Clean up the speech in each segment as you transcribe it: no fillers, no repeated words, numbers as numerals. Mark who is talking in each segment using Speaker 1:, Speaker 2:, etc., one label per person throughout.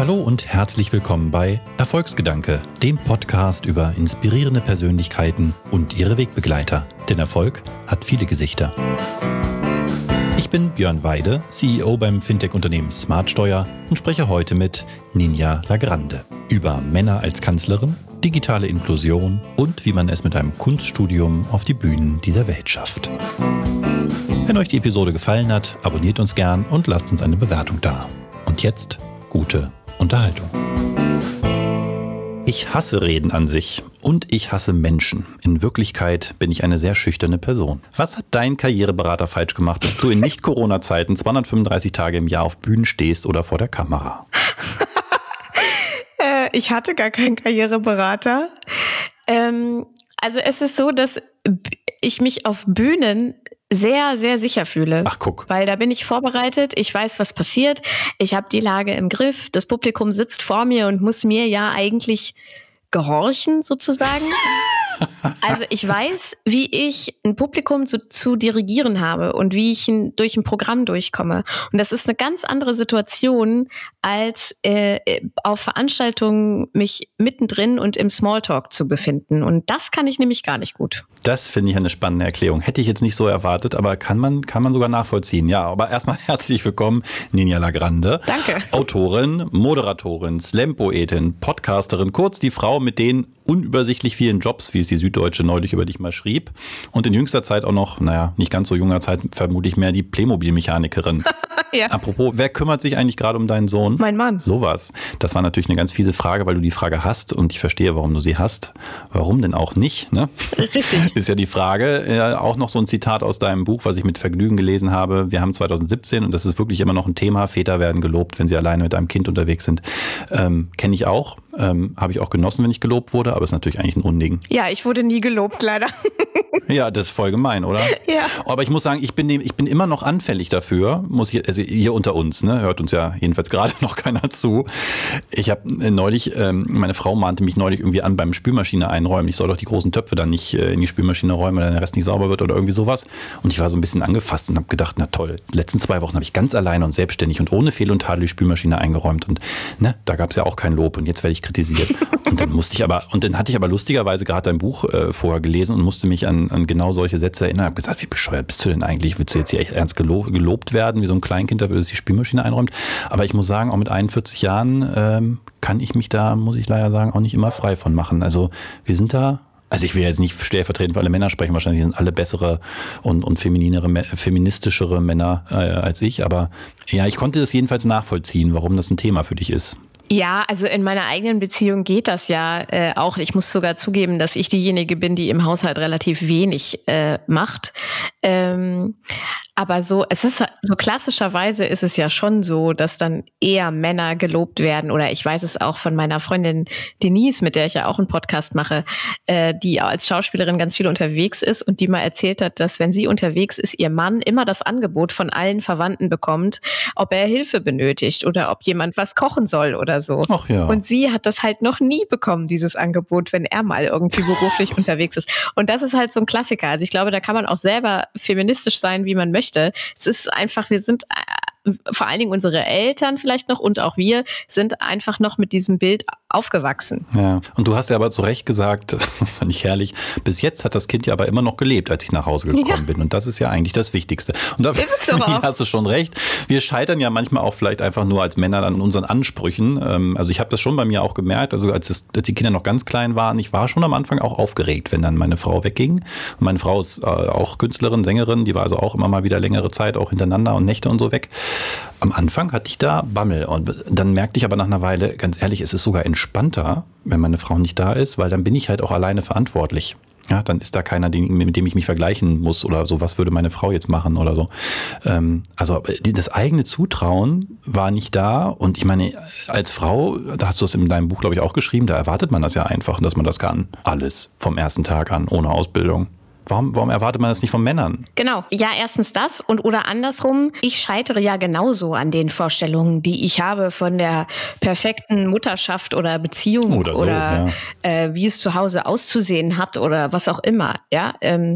Speaker 1: Hallo und herzlich willkommen bei Erfolgsgedanke, dem Podcast über inspirierende Persönlichkeiten und ihre Wegbegleiter. Denn Erfolg hat viele Gesichter. Ich bin Björn Weide, CEO beim Fintech-Unternehmen Smartsteuer und spreche heute mit Ninja Lagrande über Männer als Kanzlerin, digitale Inklusion und wie man es mit einem Kunststudium auf die Bühnen dieser Welt schafft. Wenn euch die Episode gefallen hat, abonniert uns gern und lasst uns eine Bewertung da. Und jetzt gute Unterhaltung. Ich hasse Reden an sich und ich hasse Menschen. In Wirklichkeit bin ich eine sehr schüchterne Person. Was hat dein Karriereberater falsch gemacht, dass du in Nicht-Corona-Zeiten 235 Tage im Jahr auf Bühnen stehst oder vor der Kamera?
Speaker 2: Ich hatte gar keinen Karriereberater. Also es ist so, dass ich mich auf Bühnen sehr, sehr sicher fühle.
Speaker 1: Ach, guck.
Speaker 2: Weil da bin ich vorbereitet, ich weiß, was passiert, ich habe die Lage im Griff, das Publikum sitzt vor mir und muss mir ja eigentlich gehorchen, sozusagen. Also ich weiß, wie ich ein Publikum zu dirigieren habe und wie ich durch ein Programm durchkomme. Und das ist eine ganz andere Situation, als auf Veranstaltungen mich mittendrin und im Smalltalk zu befinden. Und das kann ich nämlich gar nicht gut.
Speaker 1: Das finde ich eine spannende Erklärung. Hätte ich jetzt nicht so erwartet, aber kann man sogar nachvollziehen. Ja, aber erstmal herzlich willkommen, Ninja Lagrande.
Speaker 2: Danke.
Speaker 1: Autorin, Moderatorin, Slam-Poetin, Podcasterin, kurz die Frau mit den unübersichtlich vielen Jobs, wie es die Süddeutsche neulich über dich mal schrieb. Und in jüngster Zeit auch noch, nicht ganz so junger Zeit, vermutlich mehr die Playmobil-Mechanikerin.
Speaker 2: Ja.
Speaker 1: Apropos, wer kümmert sich eigentlich gerade um deinen Sohn?
Speaker 2: Mein Mann.
Speaker 1: Sowas. Das war natürlich eine ganz fiese Frage, weil du die Frage hast und ich verstehe, warum du sie hast. Warum denn auch nicht? Ne?
Speaker 2: Richtig.
Speaker 1: Ist ja die Frage. Auch noch so ein Zitat aus deinem Buch, was ich mit Vergnügen gelesen habe. Wir haben 2017 und das ist wirklich immer noch ein Thema. Väter werden gelobt, wenn sie alleine mit einem Kind unterwegs sind. Kenne ich auch. Habe ich auch genossen, wenn ich gelobt wurde, aber ist natürlich eigentlich ein Unding.
Speaker 2: Ja, ich wurde nie gelobt, leider.
Speaker 1: Ja, das ist voll gemein, oder?
Speaker 2: Ja.
Speaker 1: Aber ich muss sagen, ich bin also hier unter uns, ne, hört uns ja jedenfalls gerade noch keiner zu. Ich habe neulich, meine Frau mahnte mich neulich irgendwie an beim Spülmaschine einräumen. Ich soll doch die großen Töpfe dann nicht in die Spülmaschine räumen, weil dann der Rest nicht sauber wird oder irgendwie sowas. Und ich war so ein bisschen angefasst und habe gedacht, na toll, die letzten 2 Wochen habe ich ganz alleine und selbstständig und ohne Fehl und Tadel die Spülmaschine eingeräumt. Und ne, da gab es ja auch kein Lob und jetzt werde ich kritisiert. Und dann hatte ich aber lustigerweise gerade dein Buch vorher gelesen und musste mich an genau solche Sätze erinnern. Ich habe gesagt, wie bescheuert bist du denn eigentlich? Willst du jetzt hier echt ernst gelobt werden, wie so ein Kleinkind dafür, dass die Spülmaschine einräumt? Aber ich muss sagen, auch mit 41 Jahren kann ich mich da, muss ich leider sagen, auch nicht immer frei von machen. Also wir sind da, also ich will jetzt nicht stellvertretend für alle Männer sprechen, wahrscheinlich sind alle bessere und feministischere Männer als ich. Aber ja, ich konnte das jedenfalls nachvollziehen, warum das ein Thema für dich ist.
Speaker 2: Ja, also in meiner eigenen Beziehung geht das ja auch. Ich muss sogar zugeben, dass ich diejenige bin, die im Haushalt relativ wenig macht. Aber so klassischerweise ist es ja schon so, dass dann eher Männer gelobt werden. Oder ich weiß es auch von meiner Freundin Denise, mit der ich ja auch einen Podcast mache, die als Schauspielerin ganz viel unterwegs ist und die mal erzählt hat, dass wenn sie unterwegs ist, ihr Mann immer das Angebot von allen Verwandten bekommt, ob er Hilfe benötigt oder ob jemand was kochen soll oder so.
Speaker 1: Ach ja.
Speaker 2: Und sie hat das halt noch nie bekommen, dieses Angebot, wenn er mal irgendwie beruflich unterwegs ist. Und das ist halt so ein Klassiker. Also ich glaube, da kann man auch selber feministisch sein, wie man möchte. Es ist einfach, wir sind vor allen Dingen unsere Eltern vielleicht noch und auch wir sind einfach noch mit diesem Bild aufgewachsen.
Speaker 1: Ja, und du hast ja aber zu Recht gesagt, fand ich herrlich, bis jetzt hat das Kind ja aber immer noch gelebt, als ich nach Hause gekommen bin. Und das ist ja eigentlich das Wichtigste. Und da hast du schon recht. Wir scheitern ja manchmal auch vielleicht einfach nur als Männer an unseren Ansprüchen. Also ich habe das schon bei mir auch gemerkt, also als die Kinder noch ganz klein waren, ich war schon am Anfang auch aufgeregt, wenn dann meine Frau wegging. Und meine Frau ist auch Künstlerin, Sängerin, die war also auch immer mal wieder längere Zeit auch hintereinander und Nächte und so weg. Am Anfang hatte ich da Bammel und dann merkte ich aber nach einer Weile, ganz ehrlich, es ist sogar entspannter, wenn meine Frau nicht da ist, weil dann bin ich halt auch alleine verantwortlich. Ja, dann ist da keiner, mit dem ich mich vergleichen muss oder so, was würde meine Frau jetzt machen oder so. Also das eigene Zutrauen war nicht da und ich meine, als Frau, da hast du es in deinem Buch, glaube ich, auch geschrieben, da erwartet man das ja einfach, dass man das kann. Alles vom ersten Tag an, ohne Ausbildung. Warum erwartet man das nicht von Männern?
Speaker 2: Genau. Ja, erstens das oder andersrum. Ich scheitere ja genauso an den Vorstellungen, die ich habe von der perfekten Mutterschaft oder Beziehung oder wie es zu Hause auszusehen hat oder was auch immer. Ja,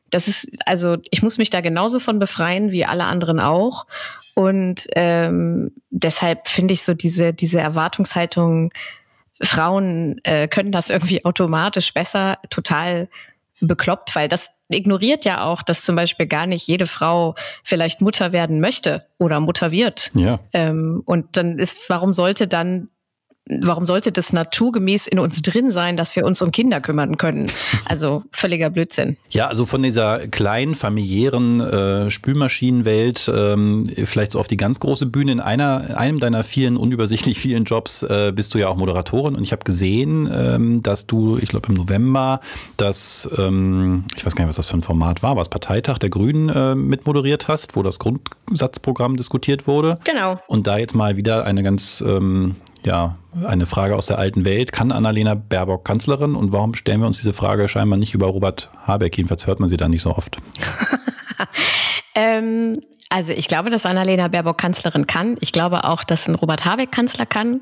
Speaker 2: ich muss mich da genauso von befreien wie alle anderen auch. Und deshalb finde ich so diese Erwartungshaltung, Frauen können das irgendwie automatisch besser, total bekloppt, weil das ignoriert ja auch, dass zum Beispiel gar nicht jede Frau vielleicht Mutter werden möchte oder Mutter wird.
Speaker 1: Ja.
Speaker 2: Und dann warum sollte das naturgemäß in uns drin sein, dass wir uns um Kinder kümmern können? Also völliger Blödsinn.
Speaker 1: Ja, also von dieser kleinen, familiären Spülmaschinenwelt vielleicht so auf die ganz große Bühne. In einem deiner unübersichtlich vielen Jobs bist du ja auch Moderatorin. Und ich habe gesehen, dass du, ich glaube im November, ich weiß gar nicht, was das für ein Format war, was Parteitag der Grünen mitmoderiert hast, wo das Grundsatzprogramm diskutiert wurde.
Speaker 2: Genau.
Speaker 1: Und da jetzt mal wieder eine ganz... eine Frage aus der alten Welt. Kann Annalena Baerbock Kanzlerin? Und warum stellen wir uns diese Frage scheinbar nicht über Robert Habeck? Jedenfalls hört man sie da nicht so oft.
Speaker 2: Also ich glaube, dass Annalena Baerbock Kanzlerin kann. Ich glaube auch, dass ein Robert Habeck Kanzler kann.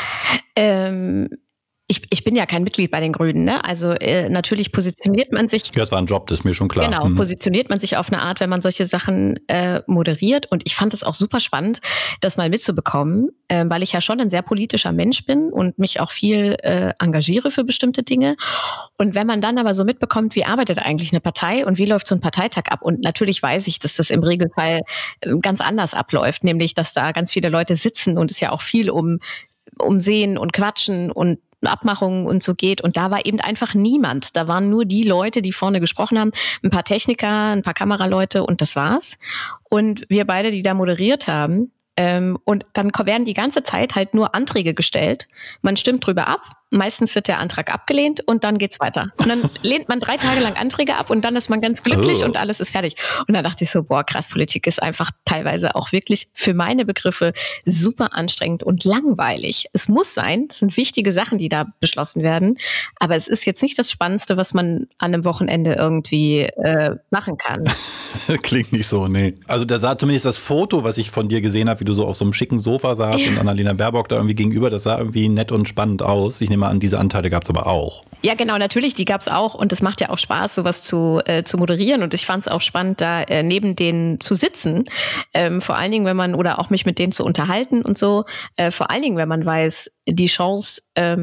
Speaker 2: Ich bin ja kein Mitglied bei den Grünen, ne? Also natürlich positioniert man sich.
Speaker 1: Ja, es war ein Job, das ist mir schon klar.
Speaker 2: Genau, positioniert man sich auf eine Art, wenn man solche Sachen moderiert. Und ich fand es auch super spannend, das mal mitzubekommen, weil ich ja schon ein sehr politischer Mensch bin und mich auch viel engagiere für bestimmte Dinge. Und wenn man dann aber so mitbekommt, wie arbeitet eigentlich eine Partei und wie läuft so ein Parteitag ab? Und natürlich weiß ich, dass das im Regelfall ganz anders abläuft, nämlich, dass da ganz viele Leute sitzen und es ja auch viel um Sehen und Quatschen und Abmachungen und so geht. Und da war eben einfach niemand. Da waren nur die Leute, die vorne gesprochen haben, ein paar Techniker, ein paar Kameraleute und das war's. Und wir beide, die da moderiert haben. Und dann werden die ganze Zeit halt nur Anträge gestellt. Man stimmt drüber ab. Meistens wird der Antrag abgelehnt und dann geht's weiter. Und dann lehnt man 3 Tage lang Anträge ab und dann ist man ganz glücklich und alles ist fertig. Und dann dachte ich so, krass, Politik ist einfach teilweise auch wirklich für meine Begriffe super anstrengend und langweilig. Es muss sein, das sind wichtige Sachen, die da beschlossen werden, aber es ist jetzt nicht das Spannendste, was man an einem Wochenende irgendwie machen kann.
Speaker 1: Klingt nicht so, nee. Also da sah zumindest das Foto, was ich von dir gesehen habe, wie du so auf so einem schicken Sofa saßt und Annalena Baerbock da irgendwie gegenüber, das sah irgendwie nett und spannend aus. Ich nehme an, diese Anteile gab es aber auch.
Speaker 2: Ja, genau, natürlich, die gab es auch und es macht ja auch Spaß, sowas zu moderieren und ich fand es auch spannend, da neben denen zu sitzen, vor allen Dingen, wenn man, oder auch mich mit denen zu unterhalten und so, vor allen Dingen, wenn man weiß, die Chance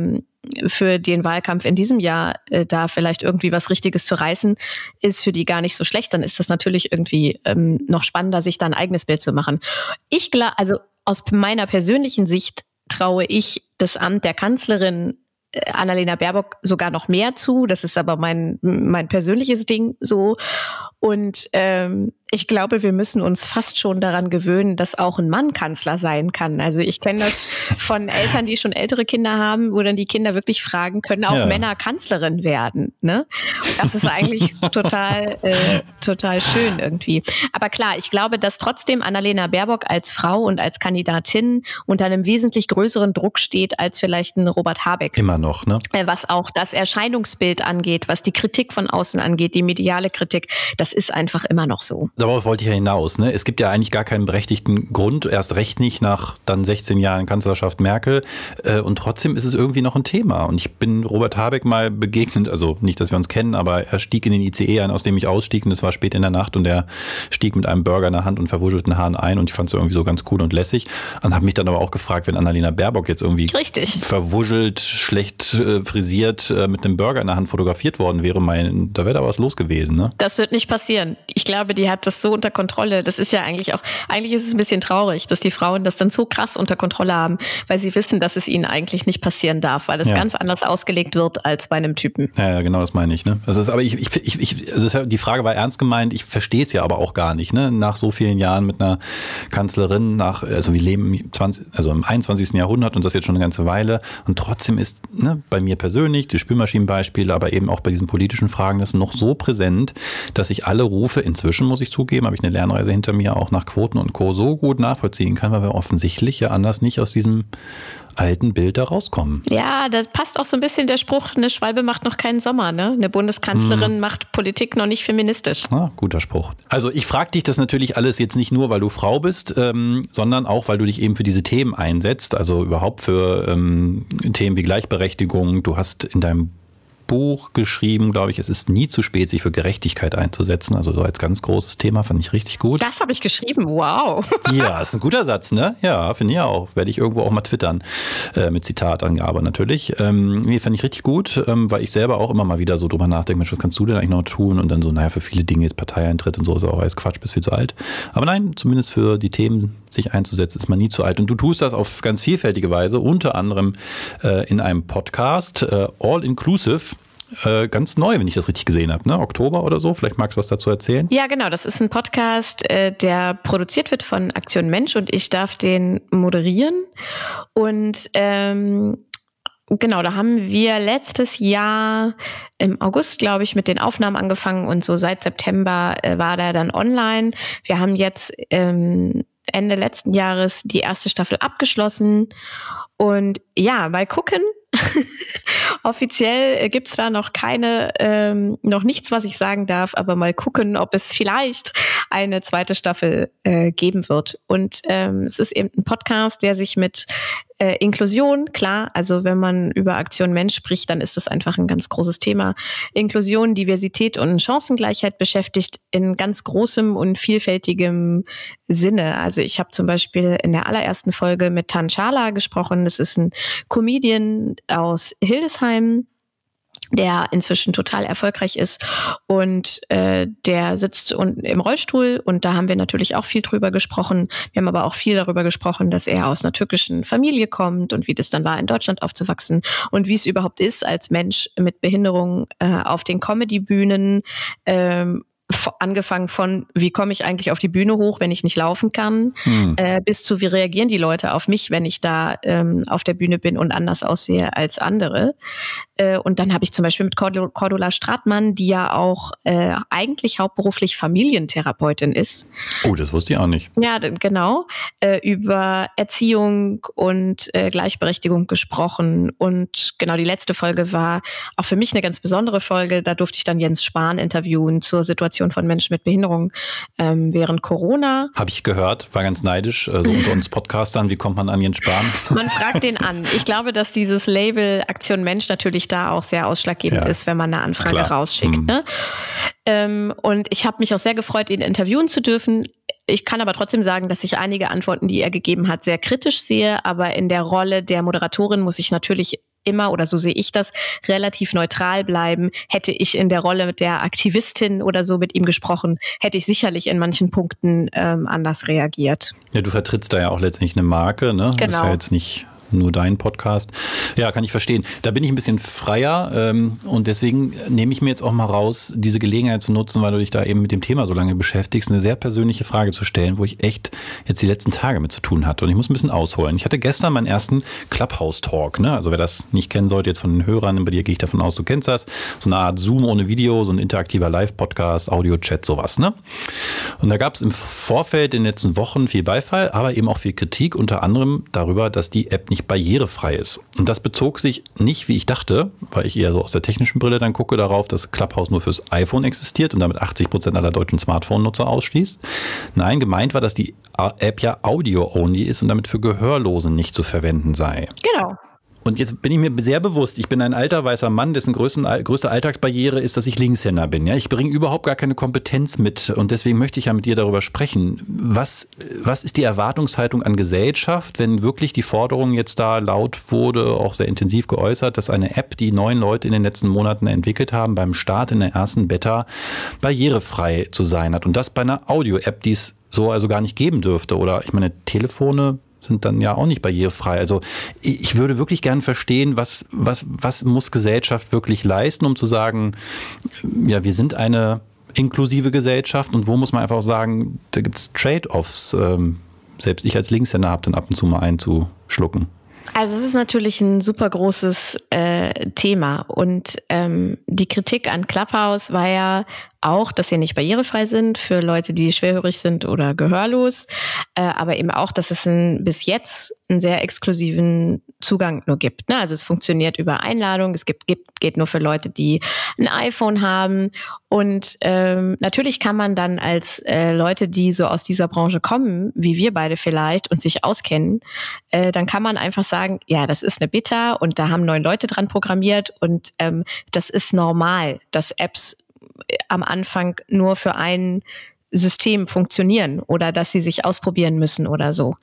Speaker 2: für den Wahlkampf in diesem Jahr da vielleicht irgendwie was Richtiges zu reißen, ist für die gar nicht so schlecht, dann ist das natürlich irgendwie noch spannender, sich da ein eigenes Bild zu machen. Also aus meiner persönlichen Sicht traue ich das Amt der Kanzlerin Annalena Baerbock sogar noch mehr zu. Das ist aber mein persönliches Ding so. Und ich glaube, wir müssen uns fast schon daran gewöhnen, dass auch ein Mann Kanzler sein kann. Also ich kenne das von Eltern, die schon ältere Kinder haben, wo dann die Kinder wirklich fragen, können auch Männer Kanzlerin werden? Ne? Das ist eigentlich total schön irgendwie. Aber klar, ich glaube, dass trotzdem Annalena Baerbock als Frau und als Kandidatin unter einem wesentlich größeren Druck steht als vielleicht ein Robert Habeck.
Speaker 1: Immer noch, ne?
Speaker 2: Was auch das Erscheinungsbild angeht, was die Kritik von außen angeht, die mediale Kritik, das ist einfach immer noch so.
Speaker 1: Darauf wollte ich ja hinaus. Ne? Es gibt ja eigentlich gar keinen berechtigten Grund, erst recht nicht nach dann 16 Jahren Kanzlerschaft Merkel. Und trotzdem ist es irgendwie noch ein Thema. Und ich bin Robert Habeck mal begegnet, also nicht, dass wir uns kennen, aber er stieg in den ICE ein, aus dem ich ausstieg. Und es war spät in der Nacht und er stieg mit einem Burger in der Hand und verwuschelten Haaren ein. Und ich fand es irgendwie so ganz cool und lässig. Und habe mich dann aber auch gefragt, wenn Annalena Baerbock jetzt irgendwie verwuschelt, schlecht frisiert mit einem Burger in der Hand fotografiert worden wäre, da wäre da was los gewesen. Ne?
Speaker 2: Das wird nicht passieren. Ich glaube, die hat das so unter Kontrolle. Das ist ja eigentlich ist es ein bisschen traurig, dass die Frauen das dann so krass unter Kontrolle haben, weil sie wissen, dass es ihnen eigentlich nicht passieren darf, weil es ganz anders ausgelegt wird als bei einem Typen.
Speaker 1: Ja, genau, das meine ich. Ne? Das ist, aber die Frage war ernst gemeint, ich verstehe es ja aber auch gar nicht. Ne? Nach so vielen Jahren mit einer Kanzlerin, also wir leben im 21. Jahrhundert und das jetzt schon eine ganze Weile und trotzdem ist bei mir persönlich, die Spülmaschinenbeispiele, aber eben auch bei diesen politischen Fragen, das ist noch so präsent, dass ich alle Rufe inzwischen, muss ich zugeben, habe ich eine Lernreise hinter mir, auch nach Quoten und Co. so gut nachvollziehen kann, weil wir offensichtlich ja anders nicht aus diesem alten Bild da rauskommen.
Speaker 2: Ja, da passt auch so ein bisschen der Spruch, eine Schwalbe macht noch keinen Sommer, ne? Eine Bundeskanzlerin macht Politik noch nicht feministisch.
Speaker 1: Guter Spruch. Also ich frage dich das natürlich alles jetzt nicht nur, weil du Frau bist, sondern auch, weil du dich eben für diese Themen einsetzt, also überhaupt für Themen wie Gleichberechtigung. Du hast in deinem Buch geschrieben, glaube ich, es ist nie zu spät, sich für Gerechtigkeit einzusetzen. Also so als ganz großes Thema, fand ich richtig gut.
Speaker 2: Das habe ich geschrieben, wow.
Speaker 1: Ja, ist ein guter Satz, ne? Ja, finde ich auch. Werde ich irgendwo auch mal twittern, mit Zitatangabe natürlich. Nee, fand ich richtig gut, weil ich selber auch immer mal wieder so drüber nachdenke, Mensch, was kannst du denn eigentlich noch tun? Und dann so, naja, für viele Dinge jetzt Parteieintritt und so ist auch alles Quatsch, bist viel zu alt. Aber nein, zumindest für die Themen sich einzusetzen, ist man nie zu alt. Und du tust das auf ganz vielfältige Weise, unter anderem in einem Podcast, All Inclusive. Ganz neu, wenn ich das richtig gesehen habe, ne? Oktober oder so. Vielleicht magst du was dazu erzählen?
Speaker 2: Ja, genau. Das ist ein Podcast, der produziert wird von Aktion Mensch und ich darf den moderieren. Und genau, da haben wir letztes Jahr im August, glaube ich, mit den Aufnahmen angefangen und so seit September war der dann online. Wir haben jetzt Ende letzten Jahres die erste Staffel abgeschlossen und ja, mal gucken. Offiziell gibt's da noch noch nichts, was ich sagen darf, aber mal gucken, ob es vielleicht eine zweite Staffel geben wird. Und es ist eben ein Podcast, der sich mit Inklusion, klar, also wenn man über Aktion Mensch spricht, dann ist das einfach ein ganz großes Thema. Inklusion, Diversität und Chancengleichheit beschäftigt in ganz großem und vielfältigem Sinne. Also ich habe zum Beispiel in der allerersten Folge mit Tan Schala gesprochen. Das ist ein Comedian aus Hildesheim, der inzwischen total erfolgreich ist und der sitzt im Rollstuhl und da haben wir natürlich auch viel drüber gesprochen. Wir haben aber auch viel darüber gesprochen, dass er aus einer türkischen Familie kommt und wie das dann war, in Deutschland aufzuwachsen und wie es überhaupt ist, als Mensch mit Behinderung auf den Comedy-Bühnen, angefangen von, wie komme ich eigentlich auf die Bühne hoch, wenn ich nicht laufen kann, bis zu, wie reagieren die Leute auf mich, wenn ich da auf der Bühne bin und anders aussehe als andere. Und dann habe ich zum Beispiel mit Cordula Stratmann, die ja auch eigentlich hauptberuflich Familientherapeutin ist.
Speaker 1: Oh, das wusste ich auch nicht.
Speaker 2: Ja, genau. Über Erziehung und Gleichberechtigung gesprochen. Und genau, die letzte Folge war auch für mich eine ganz besondere Folge. Da durfte ich dann Jens Spahn interviewen zur Situation von Menschen mit Behinderung während Corona.
Speaker 1: Habe ich gehört, war ganz neidisch, so unter uns Podcastern. Wie kommt man an Jens Spahn?
Speaker 2: Man fragt den an. Ich glaube, dass dieses Label Aktion Mensch natürlich da auch sehr ausschlaggebend ist, wenn man eine Anfrage rausschickt. Ne? Und ich habe mich auch sehr gefreut, ihn interviewen zu dürfen. Ich kann aber trotzdem sagen, dass ich einige Antworten, die er gegeben hat, sehr kritisch sehe. Aber in der Rolle der Moderatorin muss ich natürlich immer, oder so sehe ich das, relativ neutral bleiben. Hätte ich in der Rolle der Aktivistin oder so mit ihm gesprochen, hätte ich sicherlich in manchen Punkten anders reagiert.
Speaker 1: Ja, du vertrittst da ja auch letztendlich eine Marke, ne?
Speaker 2: Genau.
Speaker 1: Das ist ja jetzt nicht nur dein Podcast. Ja, kann ich verstehen. Da bin ich ein bisschen freier und deswegen nehme ich mir jetzt auch mal raus, diese Gelegenheit zu nutzen, weil du dich da eben mit dem Thema so lange beschäftigst, eine sehr persönliche Frage zu stellen, wo ich echt jetzt die letzten Tage mit zu tun hatte. Und ich muss ein bisschen ausholen. Ich hatte gestern meinen ersten Clubhouse-Talk, ne? Also wer das nicht kennen sollte, jetzt von den Hörern, bei dir gehe ich davon aus, du kennst das. So eine Art Zoom ohne Video, so ein interaktiver Live-Podcast, Audio-Chat, sowas, ne? Und da gab es im Vorfeld in den letzten Wochen viel Beifall, aber eben auch viel Kritik, unter anderem darüber, dass die App nicht barrierefrei ist. Und das bezog sich nicht, wie ich dachte, weil ich eher so aus der technischen Brille dann gucke, darauf, dass Clubhouse nur fürs iPhone existiert und damit 80% aller deutschen Smartphone-Nutzer ausschließt. Nein, gemeint war, dass die App ja Audio-only ist und damit für Gehörlose nicht zu verwenden sei.
Speaker 2: Genau.
Speaker 1: Und jetzt bin ich mir sehr bewusst, ich bin ein alter weißer Mann, dessen größte Alltagsbarriere ist, dass ich Linkshänder bin. Ja, ich bringe überhaupt gar keine Kompetenz mit und deswegen möchte ich ja mit dir darüber sprechen. Was ist die Erwartungshaltung an Gesellschaft, wenn wirklich die Forderung jetzt da laut wurde, auch sehr intensiv geäußert, dass eine App, die 9 Leute in den letzten Monaten entwickelt haben, beim Start in der ersten Beta barrierefrei zu sein hat und das bei einer Audio-App, die es so also gar nicht geben dürfte. Oder ich meine, Telefone sind dann ja auch nicht barrierefrei. Also ich würde wirklich gern verstehen, was muss Gesellschaft wirklich leisten, um zu sagen, ja, wir sind eine inklusive Gesellschaft und wo muss man einfach auch sagen, da gibt es Trade-offs. Selbst ich als Linkshänder habe dann ab und zu mal einzuschlucken.
Speaker 2: Also es ist natürlich ein super großes Thema und die Kritik an Clubhouse war ja auch, dass sie nicht barrierefrei sind für Leute, die schwerhörig sind oder gehörlos, aber eben auch, dass es bis jetzt einen sehr exklusiven Zugang nur gibt. Ne? Also es funktioniert über Einladung, es geht nur für Leute, die ein iPhone haben. Und natürlich kann man dann als Leute, die so aus dieser Branche kommen, wie wir beide vielleicht, und sich auskennen, dann kann man einfach sagen, ja, das ist eine Beta und da haben 9 Leute dran programmiert und das ist normal, dass Apps am Anfang nur für ein System funktionieren oder dass sie sich ausprobieren müssen oder so.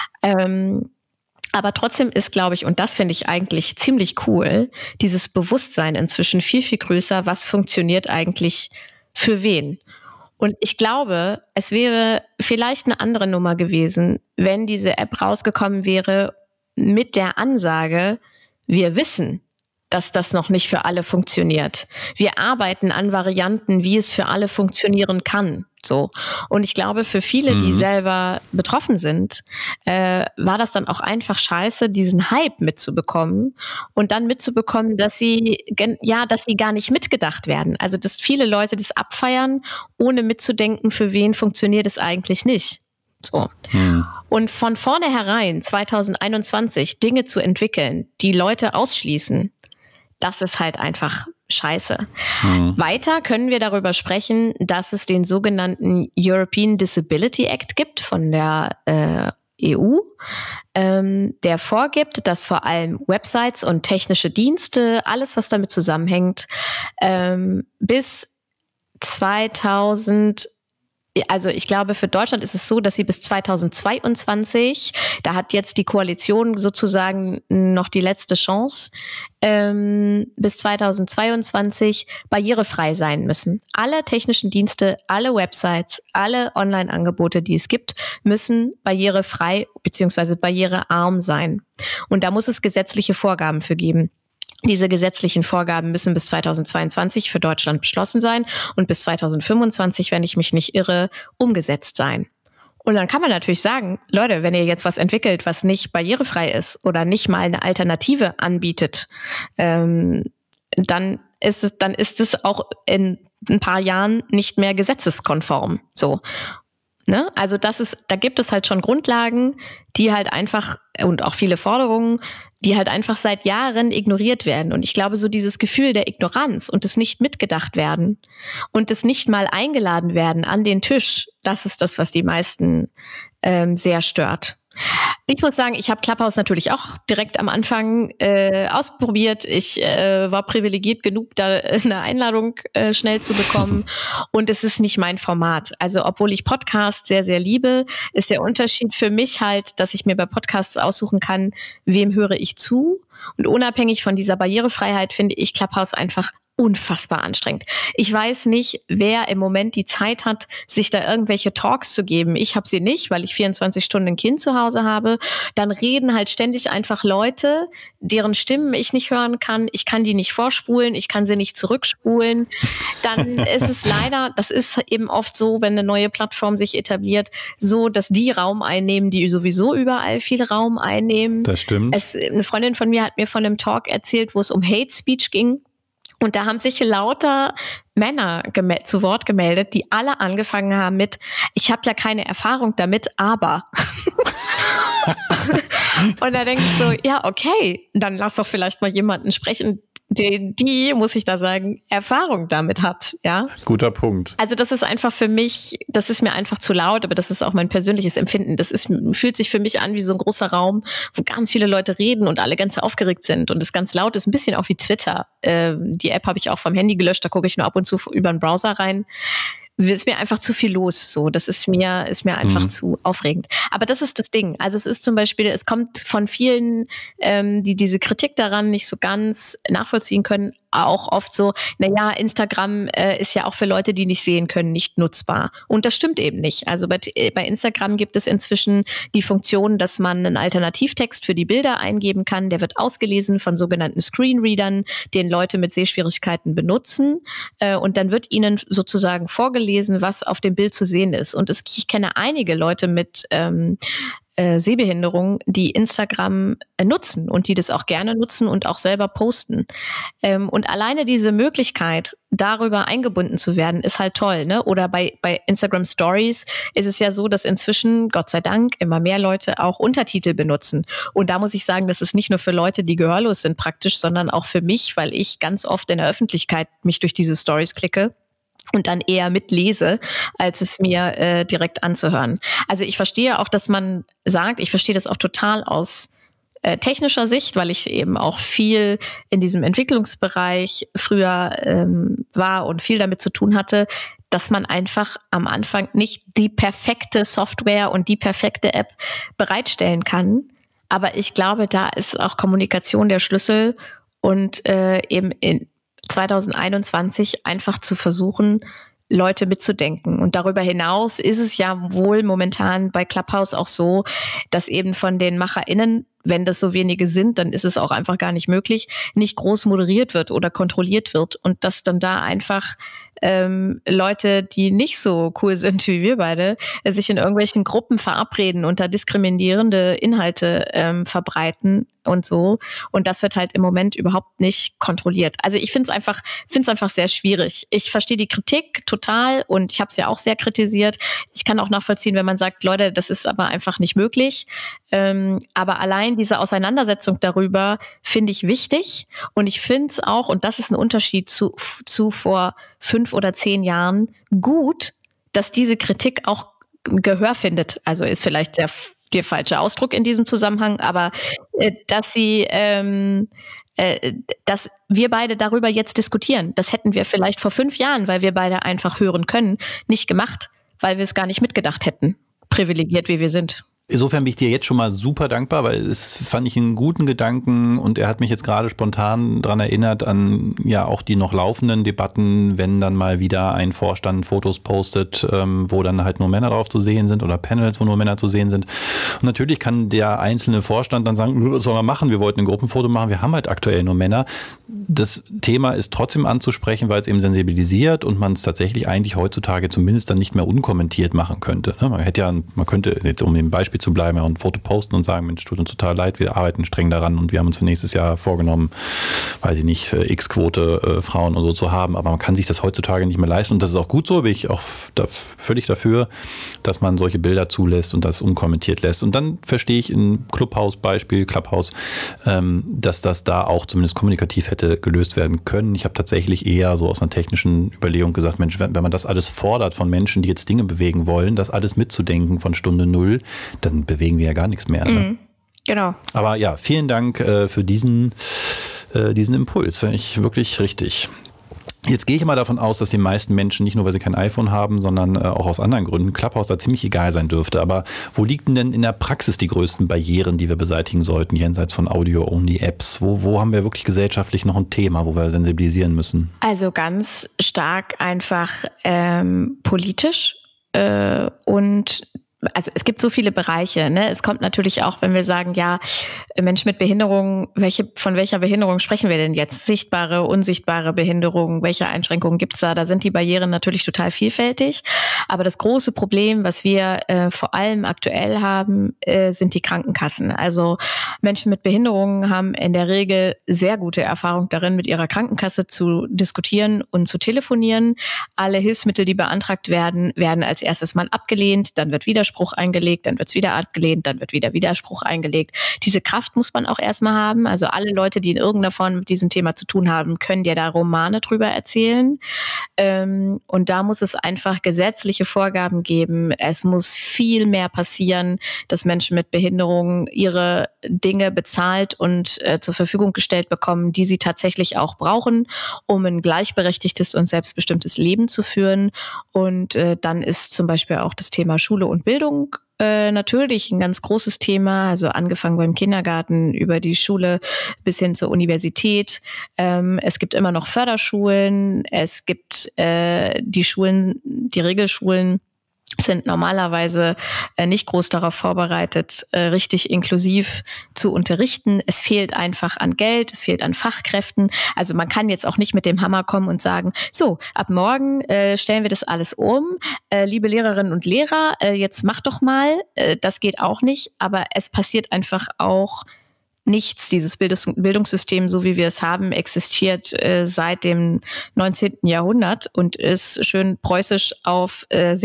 Speaker 2: Aber trotzdem ist, glaube ich, und das finde ich eigentlich ziemlich cool, dieses Bewusstsein inzwischen viel, viel größer, was funktioniert eigentlich für wen. Und ich glaube, es wäre vielleicht eine andere Nummer gewesen, wenn diese App rausgekommen wäre mit der Ansage, wir wissen, dass das noch nicht für alle funktioniert. Wir arbeiten an Varianten, wie es für alle funktionieren kann. So. Und ich glaube, für viele, die selber betroffen sind, war das dann auch einfach scheiße, diesen Hype mitzubekommen und dann mitzubekommen, dass sie gar nicht mitgedacht werden. Also, dass viele Leute das abfeiern, ohne mitzudenken, für wen funktioniert es eigentlich nicht. So. Und von vornherein 2021 Dinge zu entwickeln, die Leute ausschließen, das ist halt einfach scheiße. Weiter können wir darüber sprechen, dass es den sogenannten European Disability Act gibt von der EU, der vorgibt, dass vor allem Websites und technische Dienste, alles was damit zusammenhängt, bis 2000, also ich glaube, für Deutschland ist es so, dass sie bis 2022, da hat jetzt die Koalition sozusagen noch die letzte Chance, bis 2022 barrierefrei sein müssen. Alle technischen Dienste, alle Websites, alle Online-Angebote, die es gibt, müssen barrierefrei bzw. barrierearm sein. Und da muss es gesetzliche Vorgaben für geben. Diese gesetzlichen Vorgaben müssen bis 2022 für Deutschland beschlossen sein und bis 2025, wenn ich mich nicht irre, umgesetzt sein. Und dann kann man natürlich sagen, Leute, wenn ihr jetzt was entwickelt, was nicht barrierefrei ist oder nicht mal eine Alternative anbietet, dann ist es auch in ein paar Jahren nicht mehr gesetzeskonform. So. Ne? Also da gibt es halt schon Grundlagen, die halt einfach, und auch viele Forderungen, die halt einfach seit Jahren ignoriert werden. Und ich glaube, so dieses Gefühl der Ignoranz und des nicht mitgedacht werden und des nicht mal eingeladen werden an den Tisch, das ist das, was die meisten sehr stört. Ich muss sagen, ich habe Clubhouse natürlich auch direkt am Anfang ausprobiert. Ich war privilegiert genug, da eine Einladung schnell zu bekommen. Und es ist nicht mein Format. Also obwohl ich Podcasts sehr, sehr liebe, ist der Unterschied für mich halt, dass ich mir bei Podcasts aussuchen kann, wem höre ich zu. Und unabhängig von dieser Barrierefreiheit finde ich Clubhouse einfach unfassbar anstrengend. Ich weiß nicht, wer im Moment die Zeit hat, sich da irgendwelche Talks zu geben. Ich habe sie nicht, weil ich 24 Stunden ein Kind zu Hause habe. Dann reden halt ständig einfach Leute, deren Stimmen ich nicht hören kann. Ich kann die nicht vorspulen, ich kann sie nicht zurückspulen. Dann ist es leider, das ist eben oft so, wenn eine neue Plattform sich etabliert, so, dass die Raum einnehmen, die sowieso überall viel Raum einnehmen.
Speaker 1: Das stimmt.
Speaker 2: Eine Freundin von mir hat mir von einem Talk erzählt, wo es um Hate Speech ging. Und da haben sich lauter Männer zu Wort gemeldet, die alle angefangen haben mit, ich habe ja keine Erfahrung damit, aber. Und da denkst du so, ja, okay, dann lass doch vielleicht mal jemanden sprechen, die, muss ich da sagen, Erfahrung damit hat, ja.
Speaker 1: Guter Punkt.
Speaker 2: Also das ist einfach für mich, das ist mir einfach zu laut, aber das ist auch mein persönliches Empfinden. Fühlt sich für mich an wie so ein großer Raum, wo ganz viele Leute reden und alle ganz aufgeregt sind und es ganz laut ist, ein bisschen auch wie Twitter. Die App habe ich auch vom Handy gelöscht, da gucke ich nur ab und zu über den Browser rein. Ist mir einfach zu viel los, so. Das ist mir einfach zu aufregend. Aber das ist das Ding. Also es ist zum Beispiel, es kommt von vielen, die diese Kritik daran nicht so ganz nachvollziehen können, auch oft so, naja, Instagram ist ja auch für Leute, die nicht sehen können, nicht nutzbar. Und das stimmt eben nicht. Also bei Instagram gibt es inzwischen die Funktion, dass man einen Alternativtext für die Bilder eingeben kann. Der wird ausgelesen von sogenannten Screenreadern, den Leute mit Sehschwierigkeiten benutzen. Und dann wird ihnen sozusagen vorgelesen, was auf dem Bild zu sehen ist. Und ich kenne einige Leute mit Sehbehinderung, die Instagram nutzen und die das auch gerne nutzen und auch selber posten. Und alleine diese Möglichkeit, darüber eingebunden zu werden, ist halt toll, ne? Oder bei Instagram Stories ist es ja so, dass inzwischen, Gott sei Dank, immer mehr Leute auch Untertitel benutzen. Und da muss ich sagen, das ist nicht nur für Leute, die gehörlos sind praktisch, sondern auch für mich, weil ich ganz oft in der Öffentlichkeit mich durch diese Stories klicke und dann eher mitlese, als es mir direkt anzuhören. Also ich verstehe auch, dass man sagt, ich verstehe das auch total aus technischer Sicht, weil ich eben auch viel in diesem Entwicklungsbereich früher war und viel damit zu tun hatte, dass man einfach am Anfang nicht die perfekte Software und die perfekte App bereitstellen kann. Aber ich glaube, da ist auch Kommunikation der Schlüssel und eben in 2021 einfach zu versuchen, Leute mitzudenken. Und darüber hinaus ist es ja wohl momentan bei Clubhouse auch so, dass eben von den MacherInnen, wenn das so wenige sind, dann ist es auch einfach gar nicht möglich, nicht groß moderiert wird oder kontrolliert wird und dass dann da einfach Leute, die nicht so cool sind wie wir beide, sich in irgendwelchen Gruppen verabreden und da diskriminierende Inhalte verbreiten und so. Und das wird halt im Moment überhaupt nicht kontrolliert. Also ich finde es einfach sehr schwierig. Ich verstehe die Kritik total und ich habe es ja auch sehr kritisiert. Ich kann auch nachvollziehen, wenn man sagt, Leute, das ist aber einfach nicht möglich. Aber allein diese Auseinandersetzung darüber finde ich wichtig. Und ich finde es auch, und das ist ein Unterschied zu vor 5 oder 10 Jahren, gut, dass diese Kritik auch Gehör findet. Also ist vielleicht der falsche Ausdruck in diesem Zusammenhang, aber dass wir beide darüber jetzt diskutieren. Das hätten wir vielleicht vor 5 Jahren, weil wir beide einfach hören können, nicht gemacht, weil wir es gar nicht mitgedacht hätten, privilegiert wie wir sind.
Speaker 1: Insofern bin ich dir jetzt schon mal super dankbar, weil es fand ich einen guten Gedanken und er hat mich jetzt gerade spontan daran erinnert an ja auch die noch laufenden Debatten, wenn dann mal wieder ein Vorstand Fotos postet, wo dann halt nur Männer drauf zu sehen sind oder Panels, wo nur Männer zu sehen sind. Und natürlich kann der einzelne Vorstand dann sagen, was soll man machen? Wir wollten ein Gruppenfoto machen, wir haben halt aktuell nur Männer. Das Thema ist trotzdem anzusprechen, weil es eben sensibilisiert und man es tatsächlich eigentlich heutzutage zumindest dann nicht mehr unkommentiert machen könnte. Man könnte jetzt, um dem Beispiel zu bleiben, ja, ein Foto posten und sagen, Mensch, tut uns total leid, wir arbeiten streng daran und wir haben uns für nächstes Jahr vorgenommen, weiß ich nicht, X-Quote Frauen und so zu haben, aber man kann sich das heutzutage nicht mehr leisten und das ist auch gut so, bin ich auch völlig dafür, dass man solche Bilder zulässt und das unkommentiert lässt. Und dann verstehe ich im Clubhouse-Beispiel, dass das da auch zumindest kommunikativ hätte gelöst werden können. Ich habe tatsächlich eher so aus einer technischen Überlegung gesagt, Mensch, wenn man das alles fordert von Menschen, die jetzt Dinge bewegen wollen, das alles mitzudenken von Stunde 0, dann bewegen wir ja gar nichts mehr. Ne?
Speaker 2: Genau.
Speaker 1: Aber ja, vielen Dank für diesen Impuls, finde ich wirklich richtig. Jetzt gehe ich mal davon aus, dass die meisten Menschen nicht nur, weil sie kein iPhone haben, sondern auch aus anderen Gründen Clubhouse da ziemlich egal sein dürfte. Aber wo liegen denn in der Praxis die größten Barrieren, die wir beseitigen sollten, jenseits von Audio-Only-Apps? Wo haben wir wirklich gesellschaftlich noch ein Thema, wo wir sensibilisieren müssen?
Speaker 2: Also ganz stark einfach politisch und also es gibt so viele Bereiche, ne? Es kommt natürlich auch, wenn wir sagen, ja, Menschen mit Behinderung, von welcher Behinderung sprechen wir denn jetzt? Sichtbare, unsichtbare Behinderung, welche Einschränkungen gibt's da? Da sind die Barrieren natürlich total vielfältig. Aber das große Problem, was wir vor allem aktuell haben, sind die Krankenkassen. Also Menschen mit Behinderungen haben in der Regel sehr gute Erfahrung darin, mit ihrer Krankenkasse zu diskutieren und zu telefonieren. Alle Hilfsmittel, die beantragt werden, werden als erstes mal abgelehnt, dann wird Widerspruch eingelegt, dann wird es wieder abgelehnt, dann wird wieder Widerspruch eingelegt. Diese Kraft muss man auch erstmal haben. Also alle Leute, die in irgendeiner Form mit diesem Thema zu tun haben, können dir da Romane drüber erzählen. Und da muss es einfach gesetzliche Vorgaben geben. Es muss viel mehr passieren, dass Menschen mit Behinderungen ihre Dinge bezahlt und zur Verfügung gestellt bekommen, die sie tatsächlich auch brauchen, um ein gleichberechtigtes und selbstbestimmtes Leben zu führen. Und dann ist zum Beispiel auch das Thema Schule und Bildung natürlich ein ganz großes Thema, also angefangen beim Kindergarten über die Schule bis hin zur Universität. Es gibt immer noch Förderschulen, es gibt die Schulen, die Regelschulen, sind normalerweise nicht groß darauf vorbereitet, richtig inklusiv zu unterrichten. Es fehlt einfach an Geld, es fehlt an Fachkräften. Also man kann jetzt auch nicht mit dem Hammer kommen und sagen, so, ab morgen stellen wir das alles um. Liebe Lehrerinnen und Lehrer, jetzt macht doch mal. Das geht auch nicht, aber es passiert einfach auch nichts. Dieses Bildungssystem, so wie wir es haben, existiert seit dem 19. Jahrhundert und ist schön preußisch auf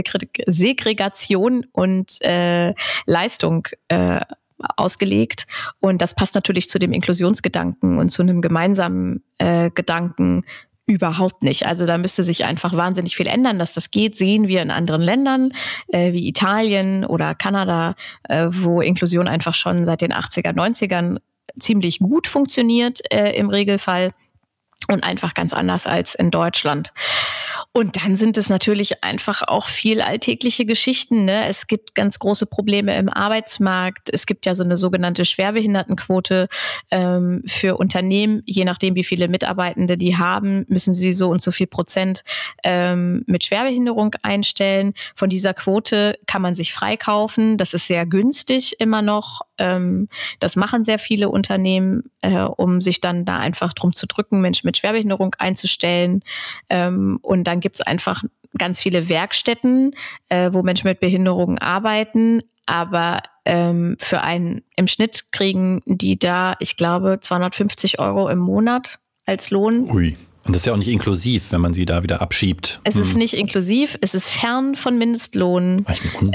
Speaker 2: Segregation und Leistung ausgelegt. Und das passt natürlich zu dem Inklusionsgedanken und zu einem gemeinsamen Gedanken überhaupt nicht. Also da müsste sich einfach wahnsinnig viel ändern. Dass das geht, sehen wir in anderen Ländern wie Italien oder Kanada, wo Inklusion einfach schon seit den 80er, 90ern ziemlich gut funktioniert im Regelfall und einfach ganz anders als in Deutschland. Und dann sind es natürlich einfach auch viel alltägliche Geschichten, ne? Es gibt ganz große Probleme im Arbeitsmarkt. Es gibt ja so eine sogenannte Schwerbehindertenquote für Unternehmen. Je nachdem, wie viele Mitarbeitende die haben, müssen sie so und so viel Prozent mit Schwerbehinderung einstellen. Von dieser Quote kann man sich freikaufen. Das ist sehr günstig immer noch. Das machen sehr viele Unternehmen, um sich dann da einfach drum zu drücken, Menschen mit Schwerbehinderung einzustellen. Und dann gibt es einfach ganz viele Werkstätten, wo Menschen mit Behinderungen arbeiten. Aber im Schnitt kriegen die da, ich glaube, 250 € im Monat als Lohn.
Speaker 1: Ui. Und das ist ja auch nicht inklusiv, wenn man sie da wieder abschiebt.
Speaker 2: Es ist nicht inklusiv, es ist fern von Mindestlohn.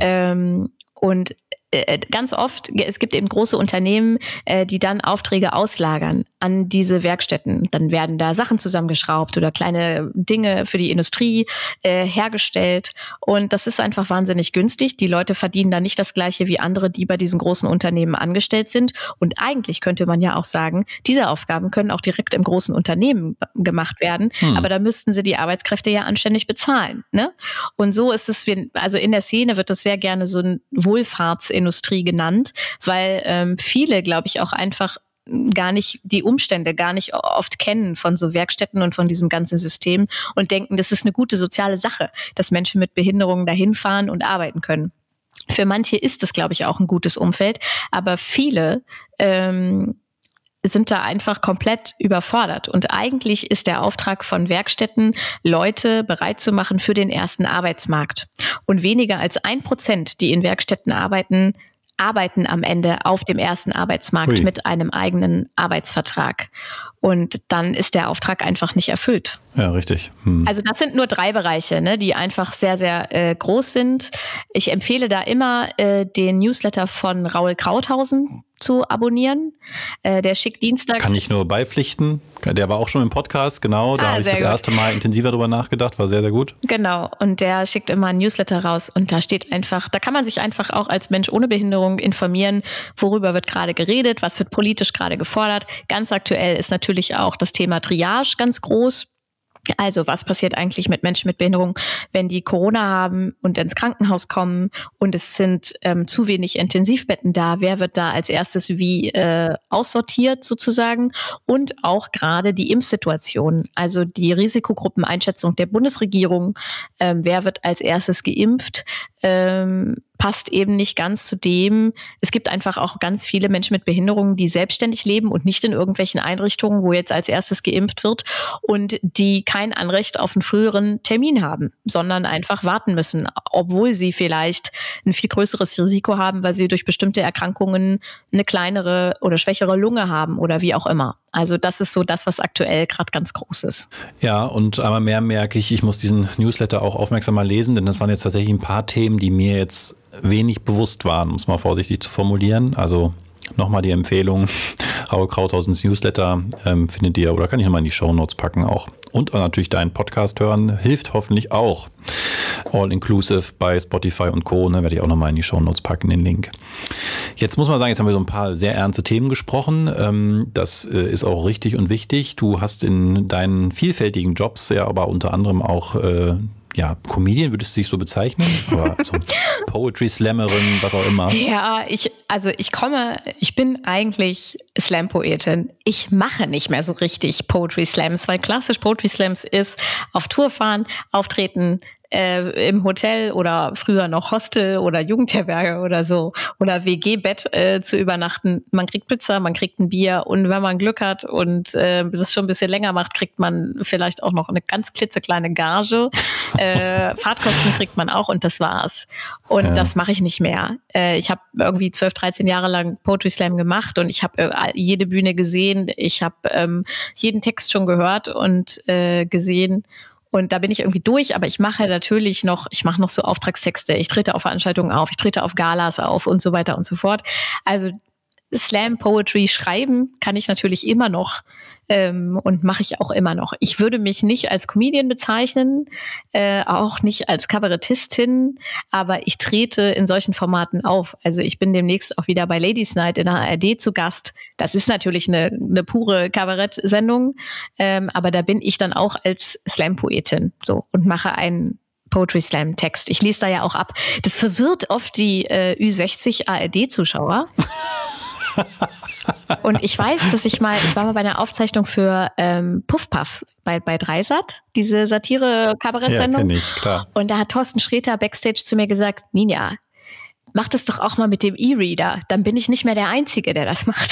Speaker 2: Und ganz oft, es gibt eben große Unternehmen, die dann Aufträge auslagern an diese Werkstätten. Dann werden da Sachen zusammengeschraubt oder kleine Dinge für die Industrie hergestellt. Und das ist einfach wahnsinnig günstig. Die Leute verdienen da nicht das Gleiche wie andere, die bei diesen großen Unternehmen angestellt sind. Und eigentlich könnte man ja auch sagen, diese Aufgaben können auch direkt im großen Unternehmen gemacht werden. Aber da müssten sie die Arbeitskräfte ja anständig bezahlen, ne? Und so ist es, also in der Szene wird das sehr gerne so ein Wohlfahrtsindustrie genannt, weil viele, glaube ich, auch einfach gar nicht die Umstände gar nicht oft kennen von so Werkstätten und von diesem ganzen System und denken, das ist eine gute soziale Sache, dass Menschen mit Behinderungen dahin fahren und arbeiten können. Für manche ist es, glaube ich, auch ein gutes Umfeld, aber viele sind da einfach komplett überfordert. Und eigentlich ist der Auftrag von Werkstätten, Leute bereit zu machen für den ersten Arbeitsmarkt. Und weniger als 1%, die in Werkstätten arbeiten am Ende auf dem ersten Arbeitsmarkt mit einem eigenen Arbeitsvertrag. Und dann ist der Auftrag einfach nicht erfüllt.
Speaker 1: Ja, richtig.
Speaker 2: Also das sind nur 3 Bereiche, ne, die einfach sehr, sehr groß sind. Ich empfehle da immer, den Newsletter von Raul Krauthausen zu abonnieren. Der schickt Dienstag.
Speaker 1: Kann ich nur beipflichten. Der war auch schon im Podcast, genau. Da habe ich das erste Mal intensiver drüber nachgedacht. War sehr, sehr gut.
Speaker 2: Genau. Und der schickt immer ein Newsletter raus. Und da steht einfach, da kann man sich einfach auch als Mensch ohne Behinderung informieren, worüber wird gerade geredet, was wird politisch gerade gefordert. Ganz aktuell ist natürlich auch das Thema Triage ganz groß. Also was passiert eigentlich mit Menschen mit Behinderung, wenn die Corona haben und ins Krankenhaus kommen und es sind zu wenig Intensivbetten da? Wer wird da als erstes wie aussortiert sozusagen? Und auch gerade die Impfsituation, also die Risikogruppeneinschätzung der Bundesregierung, wer wird als erstes geimpft? Passt eben nicht ganz zu dem. Es gibt einfach auch ganz viele Menschen mit Behinderungen, die selbstständig leben und nicht in irgendwelchen Einrichtungen, wo jetzt als erstes geimpft wird und die kein Anrecht auf einen früheren Termin haben, sondern einfach warten müssen, obwohl sie vielleicht ein viel größeres Risiko haben, weil sie durch bestimmte Erkrankungen eine kleinere oder schwächere Lunge haben oder wie auch immer. Also das ist so das, was aktuell gerade ganz groß ist.
Speaker 1: Ja, und einmal mehr merke ich muss diesen Newsletter auch aufmerksamer lesen, denn das waren jetzt tatsächlich ein paar Themen, die mir jetzt wenig bewusst waren, um es mal vorsichtig zu formulieren. Also nochmal die Empfehlung, Raul Krauthausens Newsletter findet ihr, oder kann ich nochmal in die Shownotes packen auch. Und natürlich deinen Podcast hören, hilft hoffentlich auch. All inclusive bei Spotify und Co. Werde ich auch nochmal in die Shownotes packen, den Link. Jetzt muss man sagen, jetzt haben wir so ein paar sehr ernste Themen gesprochen. Das ist auch richtig und wichtig. Du hast in deinen vielfältigen Jobs ja aber unter anderem auch Comedian, würdest du dich so bezeichnen? Oder so Poetry Slammerin, was auch immer.
Speaker 2: Ja, ich bin eigentlich Slam-Poetin. Ich mache nicht mehr so richtig Poetry Slams, weil klassisch Poetry Slams ist auf Tour fahren, auftreten, im Hotel oder früher noch Hostel oder Jugendherberge oder so oder WG-Bett zu übernachten. Man kriegt Pizza, man kriegt ein Bier und wenn man Glück hat und das schon ein bisschen länger macht, kriegt man vielleicht auch noch eine ganz klitzekleine Gage. Fahrtkosten kriegt man auch und das war's. Und das mache ich nicht mehr. Ich habe irgendwie 12, 13 Jahre lang Poetry Slam gemacht und ich habe jede Bühne gesehen. Ich habe jeden Text schon gehört und gesehen. Und da bin ich irgendwie durch, aber ich mache natürlich noch, so Auftragstexte, ich trete auf Veranstaltungen auf, ich trete auf Galas auf und so weiter und so fort. Also Slam Poetry schreiben kann ich natürlich immer noch und mache ich auch immer noch. Ich würde mich nicht als Comedian bezeichnen, auch nicht als Kabarettistin, aber ich trete in solchen Formaten auf. Also ich bin demnächst auch wieder bei Ladies Night in der ARD zu Gast. Das ist natürlich eine pure Kabarett-Sendung, aber da bin ich dann auch als Slam-Poetin so und mache einen Poetry Slam Text. Ich lese da ja auch ab. Das verwirrt oft die Ü60 ARD-Zuschauer. Und ich weiß, dass ich war mal bei einer Aufzeichnung für Puff Puff bei Dreisat, diese Satire-Kabarett-Sendung.
Speaker 1: Ja, kenn ich, klar.
Speaker 2: Und da hat Thorsten Sträter backstage zu mir gesagt, Ninja, mach das doch auch mal mit dem E-Reader, dann bin ich nicht mehr der Einzige, der das macht.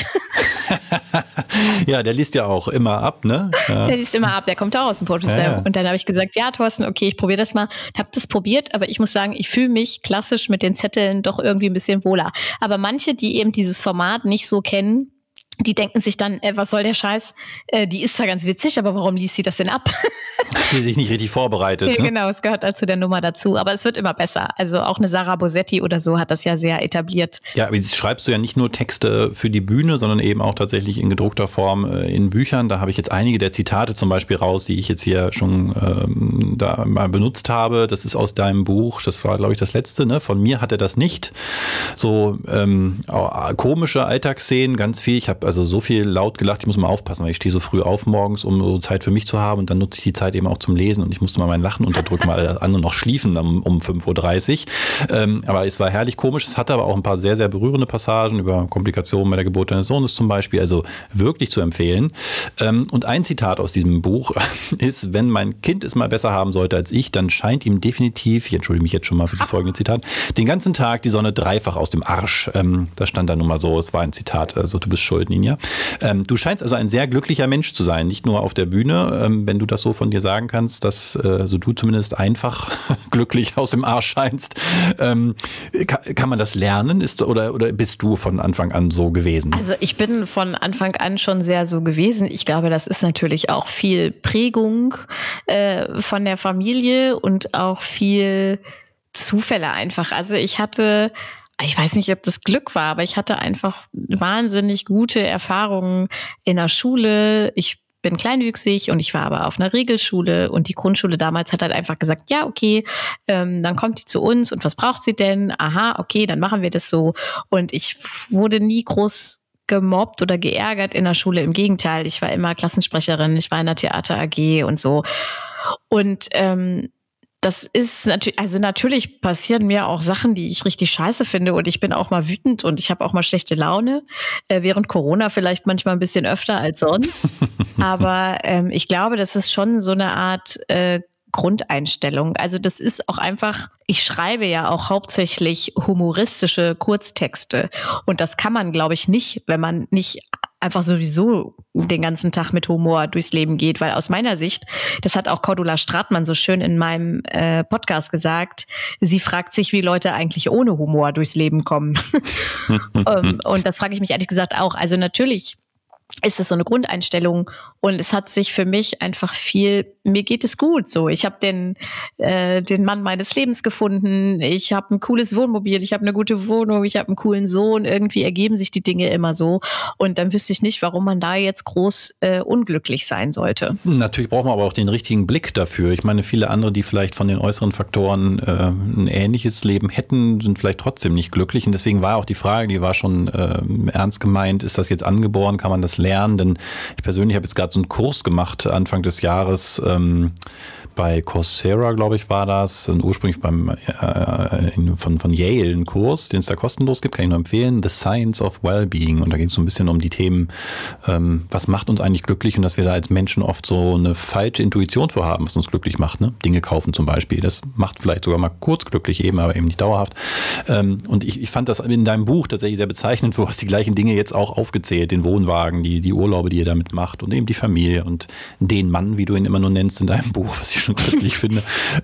Speaker 1: Ja, der liest ja auch immer ab, ne? Ja.
Speaker 2: Der liest immer ab, der kommt auch aus dem Poetry Slam. Ja. Und dann habe ich gesagt, ja, Thorsten, okay, ich probiere das mal. Habe das probiert, aber ich muss sagen, ich fühle mich klassisch mit den Zetteln doch irgendwie ein bisschen wohler. Aber manche, die eben dieses Format nicht so kennen, die denken sich dann, was soll der Scheiß? Die ist zwar ganz witzig, aber warum liest sie das denn ab?
Speaker 1: Hat sie sich nicht richtig vorbereitet.
Speaker 2: Ja, ne? Genau, es gehört halt zu der Nummer dazu. Aber es wird immer besser. Also auch eine Sarah Bosetti oder so hat das ja sehr etabliert.
Speaker 1: Ja, aber jetzt schreibst du ja nicht nur Texte für die Bühne, sondern eben auch tatsächlich in gedruckter Form in Büchern. Da habe ich jetzt einige der Zitate zum Beispiel raus, die ich jetzt hier schon da mal benutzt habe. Das ist aus deinem Buch. Das war, glaube ich, das letzte. Ne? Von mir hat er das nicht. So komische Alltagsszenen, ganz viel. Ich habe also so viel laut gelacht, ich muss mal aufpassen, weil ich stehe so früh auf morgens, um so Zeit für mich zu haben und dann nutze ich die Zeit eben auch zum Lesen und ich musste mal mein Lachen unterdrücken, weil alle anderen noch schliefen um 5.30 Uhr. Aber es war herrlich komisch. Es hatte aber auch ein paar sehr, sehr berührende Passagen über Komplikationen bei der Geburt deines Sohnes zum Beispiel, also wirklich zu empfehlen. Und ein Zitat aus diesem Buch ist, wenn mein Kind es mal besser haben sollte als ich, dann scheint ihm definitiv, ich entschuldige mich jetzt schon mal für das folgende Zitat, den ganzen Tag die Sonne dreifach aus dem Arsch. Das stand da nun mal so, es war ein Zitat, also du bist schuld, Ninja. Du scheinst also ein sehr glücklicher Mensch zu sein, nicht nur auf der Bühne, wenn du das so von dir sagen kannst, dass so du zumindest einfach glücklich aus dem Arsch scheinst. Kann man das lernen? Oder bist du von Anfang an so gewesen?
Speaker 2: Also ich bin von Anfang an schon sehr so gewesen. Ich glaube, das ist natürlich auch viel Prägung von der Familie und auch viel Zufälle einfach. Also ich weiß nicht, ob das Glück war, aber ich hatte einfach wahnsinnig gute Erfahrungen in der Schule. Ich bin kleinwüchsig und ich war aber auf einer Regelschule und die Grundschule damals hat halt einfach gesagt, ja, okay, dann kommt die zu uns und was braucht sie denn? Aha, okay, dann machen wir das so. Und ich wurde nie groß gemobbt oder geärgert in der Schule. Im Gegenteil, ich war immer Klassensprecherin, ich war in der Theater AG und so. Und das ist natürlich, also natürlich passieren mir auch Sachen, die ich richtig scheiße finde und ich bin auch mal wütend und ich habe auch mal schlechte Laune. Während Corona vielleicht manchmal ein bisschen öfter als sonst. Aber ich glaube, das ist schon so eine Art Grundeinstellung. Also das ist auch einfach, ich schreibe ja auch hauptsächlich humoristische Kurztexte und das kann man, glaube ich, nicht, wenn man nicht einfach sowieso den ganzen Tag mit Humor durchs Leben geht, weil aus meiner Sicht, das hat auch Cordula Stratmann so schön in meinem Podcast gesagt, sie fragt sich, wie Leute eigentlich ohne Humor durchs Leben kommen. Und das frage ich mich ehrlich gesagt auch. Also natürlich ist es so eine Grundeinstellung und es hat sich für mich einfach mir geht es gut so. Ich habe den Mann meines Lebens gefunden, ich habe ein cooles Wohnmobil, ich habe eine gute Wohnung, ich habe einen coolen Sohn, irgendwie ergeben sich die Dinge immer so und dann wüsste ich nicht, warum man da jetzt groß unglücklich sein sollte.
Speaker 1: Natürlich braucht man aber auch den richtigen Blick dafür. Ich meine, viele andere, die vielleicht von den äußeren Faktoren ein ähnliches Leben hätten, sind vielleicht trotzdem nicht glücklich und deswegen war auch die Frage, die war schon ernst gemeint, ist das jetzt angeboren, kann man das lernen? Denn ich persönlich habe jetzt gerade so einen Kurs gemacht Anfang des Jahres bei Coursera, glaube ich, war das, ursprünglich von Yale ein Kurs, den es da kostenlos gibt, kann ich nur empfehlen, The Science of Wellbeing. Und da ging es so ein bisschen um die Themen, was macht uns eigentlich glücklich und dass wir da als Menschen oft so eine falsche Intuition vorhaben, was uns glücklich macht. Ne? Dinge kaufen zum Beispiel, das macht vielleicht sogar mal kurz glücklich eben, aber eben nicht dauerhaft. Und ich fand das in deinem Buch tatsächlich sehr bezeichnend, du hast die gleichen Dinge jetzt auch aufgezählt, den Wohnwagen, die Urlaube, die ihr damit macht und eben die Familie und den Mann, wie du ihn immer nur nennst in deinem Buch, was ich schon köstlich finde.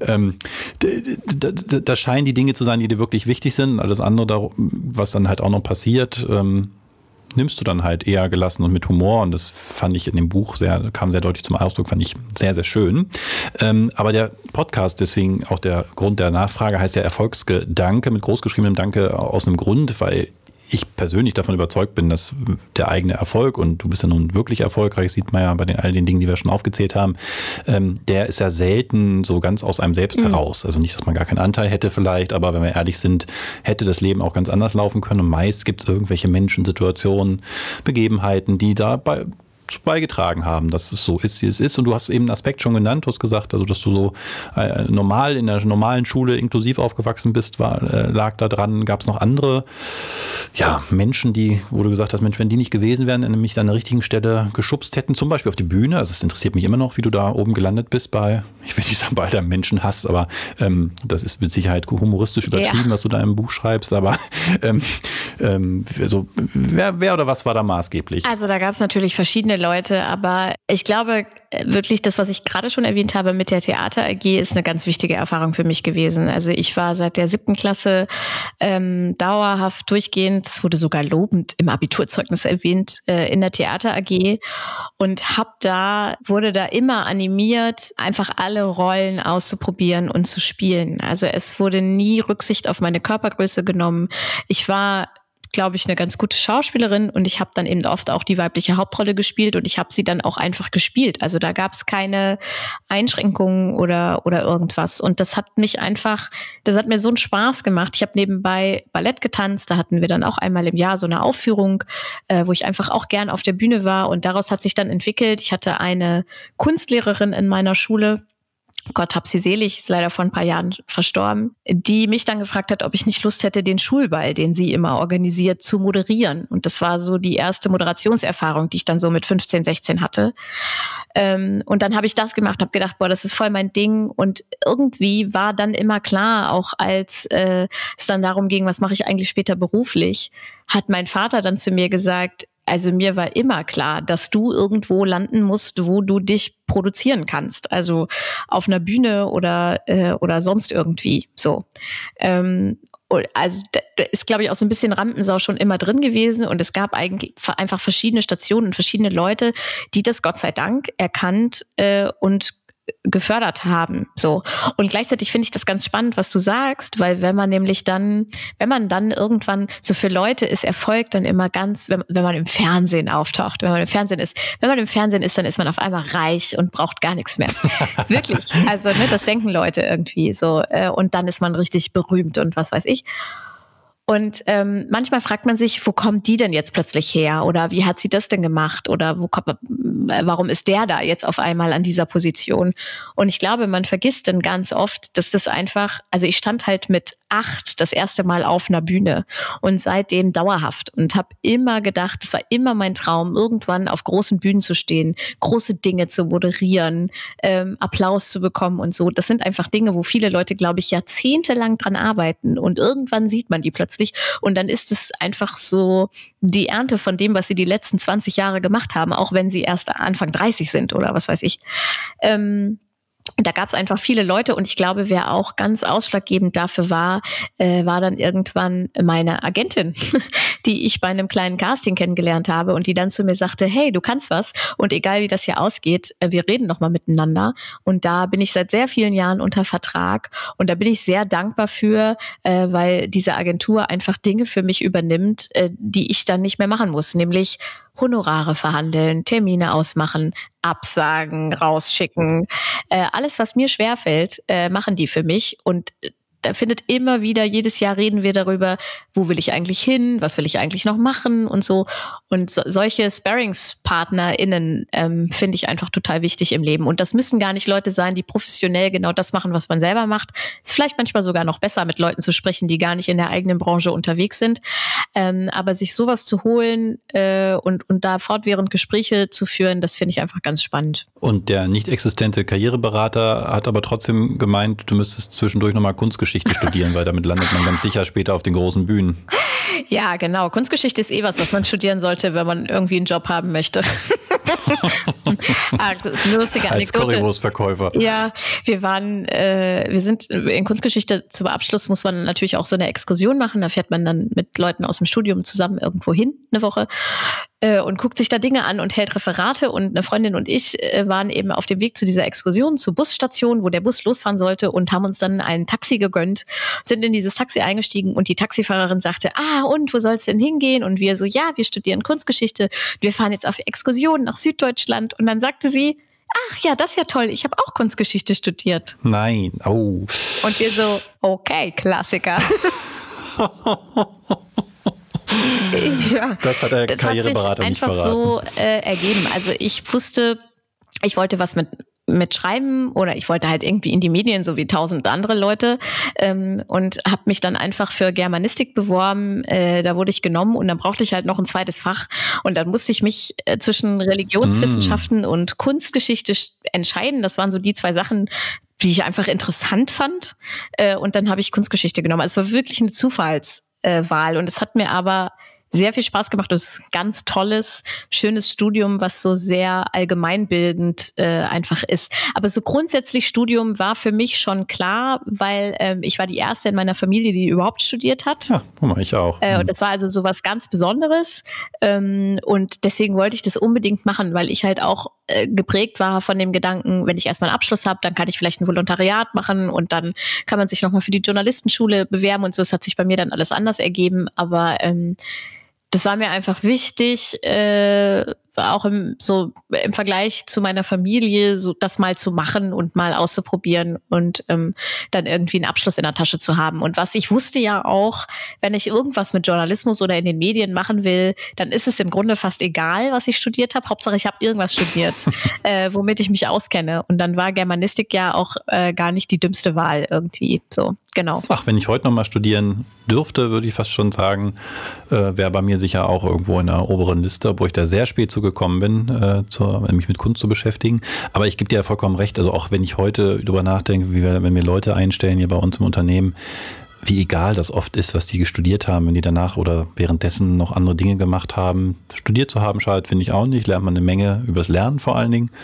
Speaker 1: Da scheinen die Dinge zu sein, die dir wirklich wichtig sind. Alles andere, was dann halt auch noch passiert, nimmst du dann halt eher gelassen und mit Humor. Und das fand ich in dem Buch kam sehr deutlich zum Ausdruck, fand ich sehr, sehr schön. Aber der Podcast, deswegen auch der Grund der Nachfrage, heißt ja Erfolgsgedanke mit großgeschriebenem Danke aus einem Grund, weil ich persönlich davon überzeugt bin, dass der eigene Erfolg, und du bist ja nun wirklich erfolgreich, sieht man ja bei all den Dingen, die wir schon aufgezählt haben, der ist ja selten so ganz aus einem selbst heraus. Also nicht, dass man gar keinen Anteil hätte vielleicht, aber wenn wir ehrlich sind, hätte das Leben auch ganz anders laufen können. Und meist gibt es irgendwelche Menschen, Situationen, Begebenheiten, die dabei beigetragen haben, dass es so ist, wie es ist. Und du hast eben einen Aspekt schon genannt, du hast gesagt, also dass du so normal in der normalen Schule inklusiv aufgewachsen bist, lag da dran. Gab es noch andere Menschen, wo du gesagt hast, Mensch, wenn die nicht gewesen wären, nämlich an der richtigen Stelle geschubst hätten, zum Beispiel auf die Bühne. Also es interessiert mich immer noch, wie du da oben gelandet bist ich will nicht sagen, bei deinem Menschenhass, aber das ist mit Sicherheit humoristisch übertrieben, was du da im Buch schreibst, aber also, wer oder was war da maßgeblich?
Speaker 2: Also da gab es natürlich verschiedene Leute, aber ich glaube wirklich, das, was ich gerade schon erwähnt habe mit der Theater AG, ist eine ganz wichtige Erfahrung für mich gewesen. Also ich war seit der 7. Klasse dauerhaft durchgehend, es wurde sogar lobend im Abiturzeugnis erwähnt, in der Theater AG und wurde da immer animiert, einfach alle Rollen auszuprobieren und zu spielen. Also es wurde nie Rücksicht auf meine Körpergröße genommen. Ich war, glaube ich, eine ganz gute Schauspielerin und ich habe dann eben oft auch die weibliche Hauptrolle gespielt und ich habe sie dann auch einfach gespielt. Also da gab es keine Einschränkungen oder irgendwas. Und das hat mir so einen Spaß gemacht. Ich habe nebenbei Ballett getanzt, da hatten wir dann auch einmal im Jahr so eine Aufführung, wo ich einfach auch gern auf der Bühne war und daraus hat sich dann entwickelt. Ich hatte eine Kunstlehrerin in meiner Schule, Gott hab sie selig, ist leider vor ein paar Jahren verstorben, die mich dann gefragt hat, ob ich nicht Lust hätte, den Schulball, den sie immer organisiert, zu moderieren. Und das war so die erste Moderationserfahrung, die ich dann so mit 15, 16 hatte. Und dann habe ich das gemacht, habe gedacht, das ist voll mein Ding. Und irgendwie war dann immer klar, auch als es dann darum ging, was mache ich eigentlich später beruflich, hat mein Vater dann zu mir gesagt, also mir war immer klar, dass du irgendwo landen musst, wo du dich produzieren kannst. Also auf einer Bühne oder sonst irgendwie so. Also da ist, glaube ich, auch so ein bisschen Rampensau schon immer drin gewesen und es gab eigentlich einfach verschiedene Stationen und verschiedene Leute, die das Gott sei Dank erkannt und gefördert haben, so. Und gleichzeitig finde ich das ganz spannend, was du sagst, weil wenn man dann irgendwann, so für Leute ist Erfolg dann immer ganz, wenn man im Fernsehen auftaucht, wenn man im Fernsehen ist, dann ist man auf einmal reich und braucht gar nichts mehr. Wirklich. Also, das denken Leute irgendwie so. Und dann ist man richtig berühmt und was weiß ich. Und manchmal fragt man sich, wo kommt die denn jetzt plötzlich her? Oder wie hat sie das denn gemacht? Oder warum ist der da jetzt auf einmal an dieser Position? Und ich glaube, man vergisst dann ganz oft, dass das einfach, also ich stand halt mit 8 das erste Mal auf einer Bühne und seitdem dauerhaft und habe immer gedacht, das war immer mein Traum, irgendwann auf großen Bühnen zu stehen, große Dinge zu moderieren, Applaus zu bekommen und so. Das sind einfach Dinge, wo viele Leute, glaube ich, jahrzehntelang dran arbeiten und irgendwann sieht man die plötzlich und dann ist es einfach so die Ernte von dem, was sie die letzten 20 Jahre gemacht haben, auch wenn sie erst Anfang 30 sind oder was weiß ich. Da gab es einfach viele Leute und ich glaube, wer auch ganz ausschlaggebend dafür war dann irgendwann meine Agentin, die ich bei einem kleinen Casting kennengelernt habe und die dann zu mir sagte, hey, du kannst was und egal wie das hier ausgeht, wir reden noch mal miteinander. Und da bin ich seit sehr vielen Jahren unter Vertrag und da bin ich sehr dankbar für, weil diese Agentur einfach Dinge für mich übernimmt, die ich dann nicht mehr machen muss, nämlich Honorare verhandeln, Termine ausmachen, absagen, rausschicken. Alles, was mir schwerfällt, machen die für mich. Und da findet immer wieder, jedes Jahr reden wir darüber, wo will ich eigentlich hin, was will ich eigentlich noch machen und so. Und solche SparingspartnerInnen finde ich einfach total wichtig im Leben. Und das müssen gar nicht Leute sein, die professionell genau das machen, was man selber macht. Ist vielleicht manchmal sogar noch besser, mit Leuten zu sprechen, die gar nicht in der eigenen Branche unterwegs sind. Aber sich sowas zu holen und da fortwährend Gespräche zu führen, das finde ich einfach ganz spannend.
Speaker 1: Und der nicht existente Karriereberater hat aber trotzdem gemeint, du müsstest zwischendurch nochmal Kunstgeschichte studieren, weil damit landet man ganz sicher später auf den großen Bühnen.
Speaker 2: Ja, genau. Kunstgeschichte ist was man studieren sollte, wenn man irgendwie einen Job haben möchte. Das ist eine lustige Anekdote.
Speaker 1: Als Currywurstverkäufer.
Speaker 2: Ja, wir sind in Kunstgeschichte zum Abschluss, muss man natürlich auch so eine Exkursion machen. Da fährt man dann mit Leuten aus dem Studium zusammen irgendwo hin, eine Woche, und guckt sich da Dinge an und hält Referate. Und eine Freundin und ich waren eben auf dem Weg zu dieser Exkursion, zur Busstation, wo der Bus losfahren sollte, und haben uns dann ein Taxi gegönnt, sind in dieses Taxi eingestiegen und die Taxifahrerin sagte, und wo soll es denn hingehen? Und wir so, ja, wir studieren Kunstgeschichte, wir fahren jetzt auf Exkursion nach Süddeutschland. Und dann sagte sie, ach ja, das ist ja toll, ich habe auch Kunstgeschichte studiert.
Speaker 1: Nein, oh.
Speaker 2: Und wir so, okay, Klassiker.
Speaker 1: Ja, das hat der Karriereberater nicht verraten.
Speaker 2: Das hat sich einfach so ergeben. Also ich wusste, ich wollte was mit Schreiben oder ich wollte halt irgendwie in die Medien, so wie 1000 andere Leute, und habe mich dann einfach für Germanistik beworben. Da wurde ich genommen und dann brauchte ich halt noch ein zweites Fach und dann musste ich mich zwischen Religionswissenschaften und Kunstgeschichte entscheiden. Das waren so die zwei Sachen, die ich einfach interessant fand, und dann habe ich Kunstgeschichte genommen. Also es war wirklich eine Zufallswahl und es hat mir aber sehr viel Spaß gemacht. Das ist ein ganz tolles, schönes Studium, was so sehr allgemeinbildend einfach ist. Aber so grundsätzlich Studium war für mich schon klar, weil ich war die erste in meiner Familie, die überhaupt studiert hat.
Speaker 1: Ja, ich auch.
Speaker 2: Und das war also so was ganz Besonderes. Und deswegen wollte ich das unbedingt machen, weil ich halt auch geprägt war von dem Gedanken, wenn ich erstmal einen Abschluss habe, dann kann ich vielleicht ein Volontariat machen und dann kann man sich nochmal für die Journalistenschule bewerben und so. Es hat sich bei mir dann alles anders ergeben, aber das war mir einfach wichtig, auch im Vergleich zu meiner Familie, so das mal zu machen und mal auszuprobieren und dann irgendwie einen Abschluss in der Tasche zu haben. Und was ich wusste ja auch, wenn ich irgendwas mit Journalismus oder in den Medien machen will, dann ist es im Grunde fast egal, was ich studiert habe. Hauptsache, ich habe irgendwas studiert, womit ich mich auskenne. Und dann war Germanistik ja auch gar nicht die dümmste Wahl irgendwie. So, genau.
Speaker 1: Ach, wenn ich heute noch mal studieren dürfte, würde ich fast schon sagen, wäre bei mir sicher auch irgendwo in der oberen Liste, obwohl ich da sehr spät zugekommen bin, mich mit Kunst zu beschäftigen. Aber ich gebe dir ja vollkommen recht, also auch wenn ich heute darüber nachdenke, wenn wir Leute einstellen hier bei uns im Unternehmen, wie egal das oft ist, was die studiert haben, wenn die danach oder währenddessen noch andere Dinge gemacht haben. Studiert zu haben, schadet, finde ich auch nicht, lernt man eine Menge übers Lernen vor allen Dingen,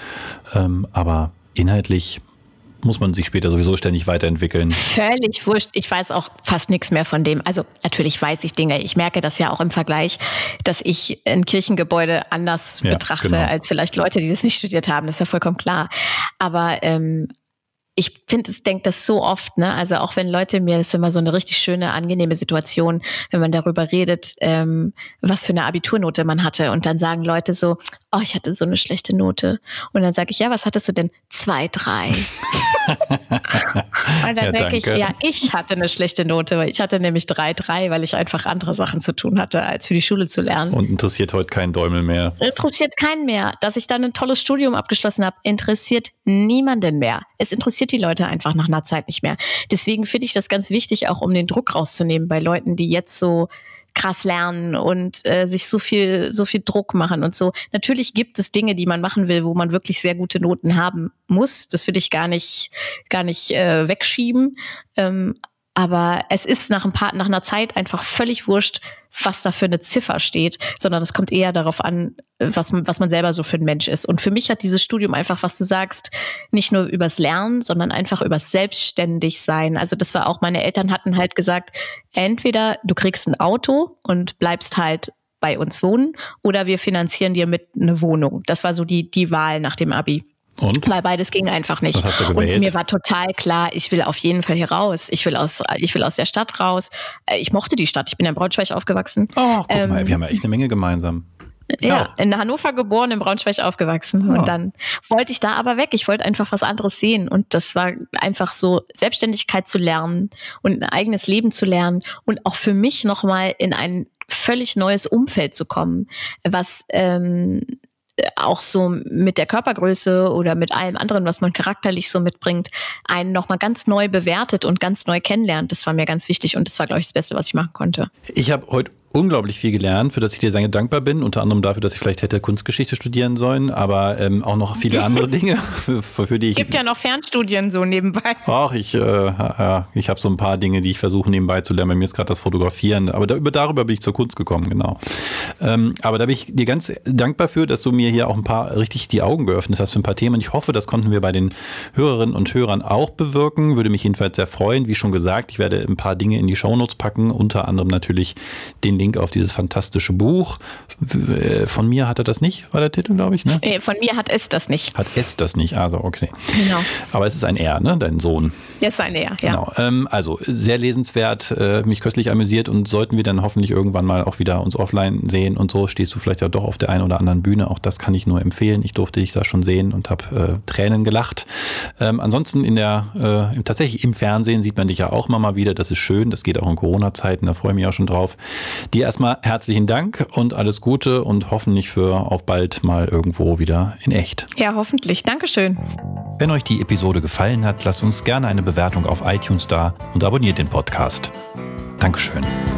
Speaker 1: aber inhaltlich muss man sich später sowieso ständig weiterentwickeln.
Speaker 2: Völlig wurscht. Ich weiß auch fast nichts mehr von dem. Also natürlich weiß ich Dinge. Ich merke das ja auch im Vergleich, dass ich ein Kirchengebäude anders betrachte als vielleicht Leute, die das nicht studiert haben. Das ist ja vollkommen klar. Aber ich denke das so oft, ne? Also auch wenn Leute mir, das ist immer so eine richtig schöne, angenehme Situation, wenn man darüber redet, was für eine Abiturnote man hatte. Und dann sagen Leute so, oh, ich hatte so eine schlechte Note. Und dann sage ich, ja, was hattest du denn? 2,3. Und dann denke ich, ja, ich hatte eine schlechte Note, weil ich hatte nämlich 3,3, weil ich einfach andere Sachen zu tun hatte, als für die Schule zu lernen.
Speaker 1: Und interessiert heute keinen Däumel mehr.
Speaker 2: Interessiert keinen mehr. Dass ich dann ein tolles Studium abgeschlossen habe, interessiert niemanden mehr. Es interessiert die Leute einfach nach einer Zeit nicht mehr. Deswegen finde ich das ganz wichtig, auch um den Druck rauszunehmen bei Leuten, die jetzt so krass lernen und sich so viel Druck machen und so. Natürlich gibt es Dinge, die man machen will, wo man wirklich sehr gute Noten haben muss. Das will ich gar nicht wegschieben. Aber es ist nach einer Zeit einfach völlig wurscht, was da für eine Ziffer steht, sondern es kommt eher darauf an, was man selber so für ein Mensch ist. Und für mich hat dieses Studium einfach, was du sagst, nicht nur übers Lernen, sondern einfach übers Selbstständigsein. Also das war auch, meine Eltern hatten halt gesagt, entweder du kriegst ein Auto und bleibst halt bei uns wohnen oder wir finanzieren dir mit eine Wohnung. Das war so die Wahl nach dem Abi.
Speaker 1: Und?
Speaker 2: Weil beides ging einfach nicht.
Speaker 1: Was hast du gewählt?
Speaker 2: Und mir war total klar, ich will auf jeden Fall hier raus. Ich will aus der Stadt raus. Ich mochte die Stadt. Ich bin in Braunschweig aufgewachsen.
Speaker 1: Oh, guck mal, wir haben ja echt eine Menge gemeinsam.
Speaker 2: Ja, in Hannover geboren, in Braunschweig aufgewachsen. Und dann wollte ich da aber weg. Ich wollte einfach was anderes sehen. Und das war einfach so, Selbstständigkeit zu lernen und ein eigenes Leben zu lernen und auch für mich nochmal in ein völlig neues Umfeld zu kommen, was auch so mit der Körpergröße oder mit allem anderen, was man charakterlich so mitbringt, einen nochmal ganz neu bewertet und ganz neu kennenlernt. Das war mir ganz wichtig und das war, glaube ich, das Beste, was ich machen konnte.
Speaker 1: Ich habe heute unglaublich viel gelernt, für das ich dir sehr dankbar bin. Unter anderem dafür, dass ich vielleicht hätte Kunstgeschichte studieren sollen, aber auch noch viele andere Dinge, für die ich...
Speaker 2: Es gibt ja noch Fernstudien so nebenbei.
Speaker 1: Ach, ich habe so ein paar Dinge, die ich versuche nebenbei zu lernen. Bei mir ist gerade das Fotografieren, aber darüber bin ich zur Kunst gekommen, genau. Aber da bin ich dir ganz dankbar für, dass du mir hier auch ein paar richtig die Augen geöffnet hast für ein paar Themen. Ich hoffe, das konnten wir bei den Hörerinnen und Hörern auch bewirken. Würde mich jedenfalls sehr freuen. Wie schon gesagt, ich werde ein paar Dinge in die Shownotes packen, unter anderem natürlich den Link auf dieses fantastische Buch. Von mir hat er das nicht, war der Titel, glaube ich, ne?
Speaker 2: Von mir hat es das nicht.
Speaker 1: Hat es das nicht, also okay.
Speaker 2: Genau.
Speaker 1: Aber es ist ein Er, ne, dein Sohn.
Speaker 2: Es ist ein Er, ja.
Speaker 1: Genau. Also sehr lesenswert, mich köstlich amüsiert und sollten wir dann hoffentlich irgendwann mal auch wieder uns offline sehen und so, stehst du vielleicht ja doch auf der einen oder anderen Bühne. Auch das kann ich nur empfehlen. Ich durfte dich da schon sehen und habe Tränen gelacht. Ansonsten tatsächlich im Fernsehen sieht man dich ja auch immer mal wieder. Das ist schön. Das geht auch in Corona-Zeiten. Da freue ich mich auch schon drauf. Dir erstmal herzlichen Dank und alles Gute und hoffentlich auf bald mal irgendwo wieder in echt.
Speaker 2: Ja, hoffentlich. Dankeschön.
Speaker 1: Wenn euch die Episode gefallen hat, lasst uns gerne eine Bewertung auf iTunes da und abonniert den Podcast. Dankeschön.